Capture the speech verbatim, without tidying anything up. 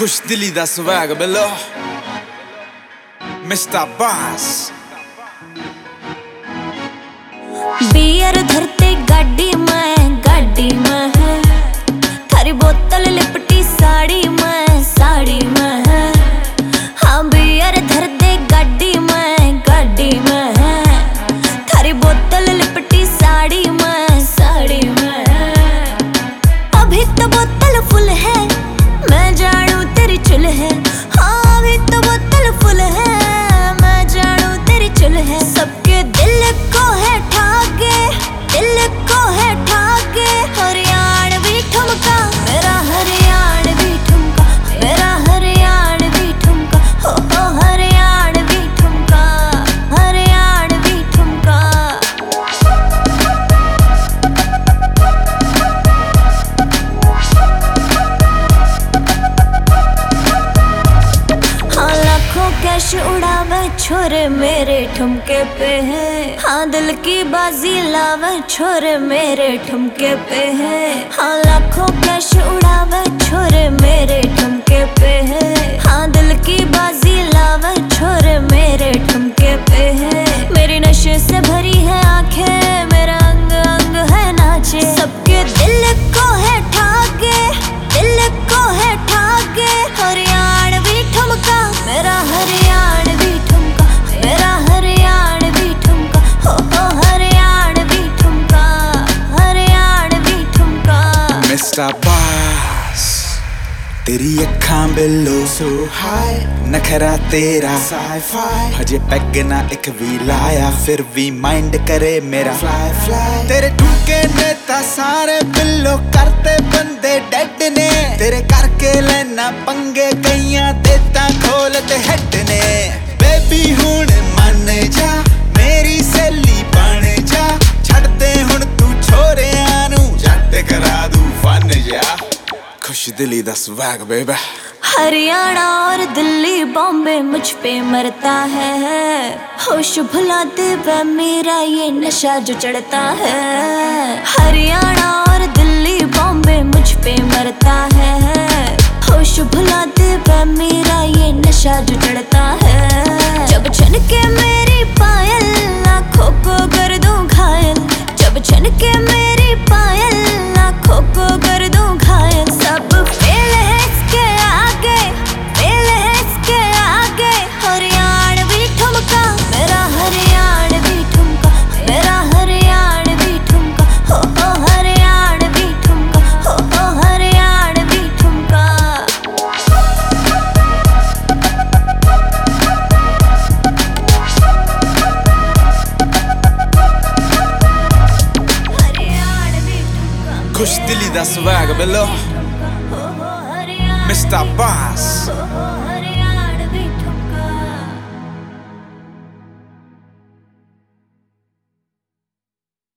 खुश दिली दा स्वैग मिलो मिस्टर बास। बियर धरते गाड़ी में गाड़ी में है, थारी बोतल लिपटी साड़ी में साड़ी में है। हाँ बियर धरते गाड़ी में गाड़ी में है, थारी बोतल लिपटी साड़ी में साड़ी में है। अभी तो बोतल फुल है, मैं जानू तेरी चुल है। हाँ अभी तो बोतल फुल है, मैं जानू तेरी चुल है। सबके दिल को है ठाके, दिल को है ठाके। हरियाणवी ठुमका मेरा, हरियाणवी ठुमका मेरा, हरियाणवी ठुमका हो हो हरियाणवी ठुमका, हरियाणवी ठुमका। हाँ लाखों कैश उड़ावे छोरे मेरे ठुमके पे है। हाँ दिल की बाजी लावे छोरे मेरे ठुमके पे है। हाँ लाखों कैश उड़ावे छोरे मेरे ठुमके पे है। हाँ दिल की बाजी लावे छोरे मेरे ठुमके पे है। मेरी नशे से भरी है आंखें, मेरा अंग अंग है नाचे। सबके दिल को है ठाके, दिल को है ठाके। हरियाणवी ठुमका मेरा, हरियाणवी ठुमका मेरा, हरियाणवी ठुमका हो हो हरियाणवी ठुमका, हरियाणवी ठुमका। मिस्टर बास तेरी अखां बिलो सो हाय, नखरा तेरा साई-फाई। हजे पैग ना एक भी लाया, फिर भी माइंड करे मेरा फ्लाई फ्लाई। तेरे ठुमके ने ता सारे बिलो करते बंदे डेड ने। तेरे करके लेना पंगे कईयां देता खोल ते हेड ने। बेबी हुण मन जा मेरी सहेली बन जा, छड़ दे हुण तू छोरियां नू, जट करा दू फन जा। खुश दिली दा स्वैग बेबी। हरियाणा और दिल्ली बॉम्बे मुझ पे मरता है, होश भुला दे वह मेरा ये नशा जो चढ़ता है। हरियाणा और दिल्ली बॉम्बे मुझ पे मरता है, होश भुला दे वह मेरा ये नशा जो चढ़ता है। जब छनके मेरी पायल आँखों को कर दूं घायल, जब छनके मेरी पायल आँखों को कर दूं घायल। सब फेल है इसके आगे, फेल है इसके आगे। हरियाणवी ठुमका मेरा, हरियाणवी ठुमका मेरा, हरियाणवी ठुमका हो हो हरियाणवी ठुमका हो हो हरियाणवी ठुमका। हरियाणवी ठुमका खुश दिली दा स्वैग मिलो मिस्टर बास।